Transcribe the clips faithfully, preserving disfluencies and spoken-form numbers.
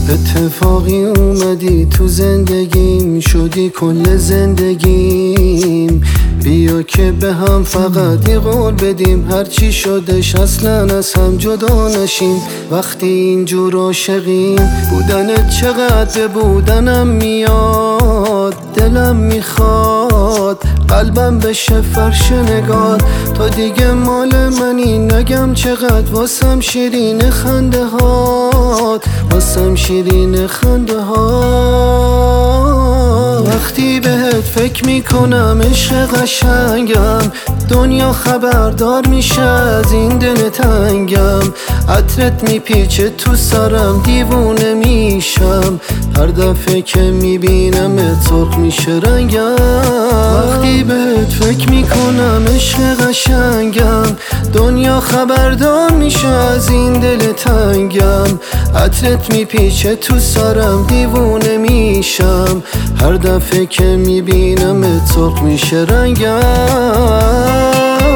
اتفاقی اومدی تو زندگیم، شدی کل زندگیم. بیا که به هم فقط یه قول بدیم، هرچی شدش اصلا از هم جدا نشیم. وقتی اینجور عاشقیم، بودنت چقدر به بودنم میاد. دلم میخواد قلبم بشه فرش نگات، تا دیگه مال منی. نگم چقدر واسم شیرین خنده هات، واسم شیرین خنده هات. وقتی بهت فکر میکنم عشق قشنگم، دنیا خبردار میشه از این دل تنگم. عطرت میپیچه تو سرم، دیوونه میشم هر دفعه که میبینم سرخ میشه رنگم. وقتی بهت فکر میکنم عشق قشنگم، دنیا خبردار میشه از این دل تنگم. عطرت میپیچه تو سرم، دیوونه میشم هر دفعه که میبینم سرخ میشه رنگم.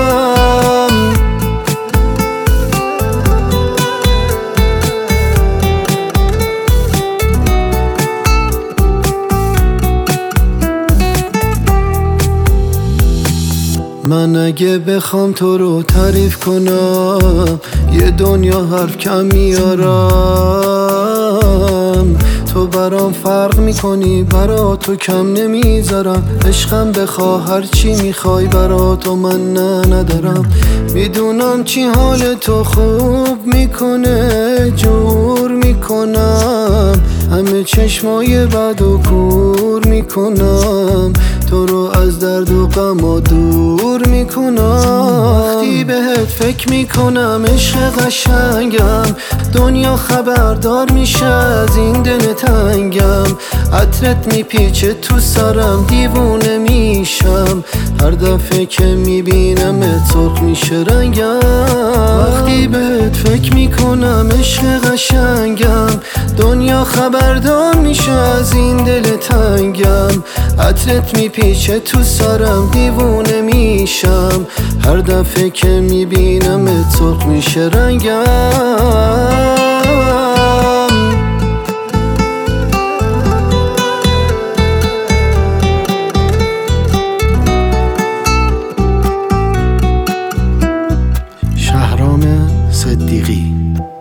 من اگه بخوام تو رو تعریف کنم، یه دنیا حرف کم میارم. تو برام فرق میکنی، برا تو کم نمیذارم. عشقم بخوا هرچی میخوای، برا تو من نه ندارم. میدونم چی حال تو خوب میکنه، جور میکنم همه چشمای بد و کور میکنم. تو رو از درد و غم دور میکنم. وقتی بهت فکر میکنم عشق قشنگم، دنیا خبردار میشه از این دل تنگم. عطرت میپیچه تو سرم، دیوونه میشم هر دفعه که میبینم سرخ میشه رنگم. وقتی بهت فکر میکنم عشق قشنگم، دنیا خبردار میشه از این دل تنگم. عطرت میپیچه تو سرم، دیوونه میشم هر دفعه که میبینم سرخ میشه رنگم. شهرام صدیقی.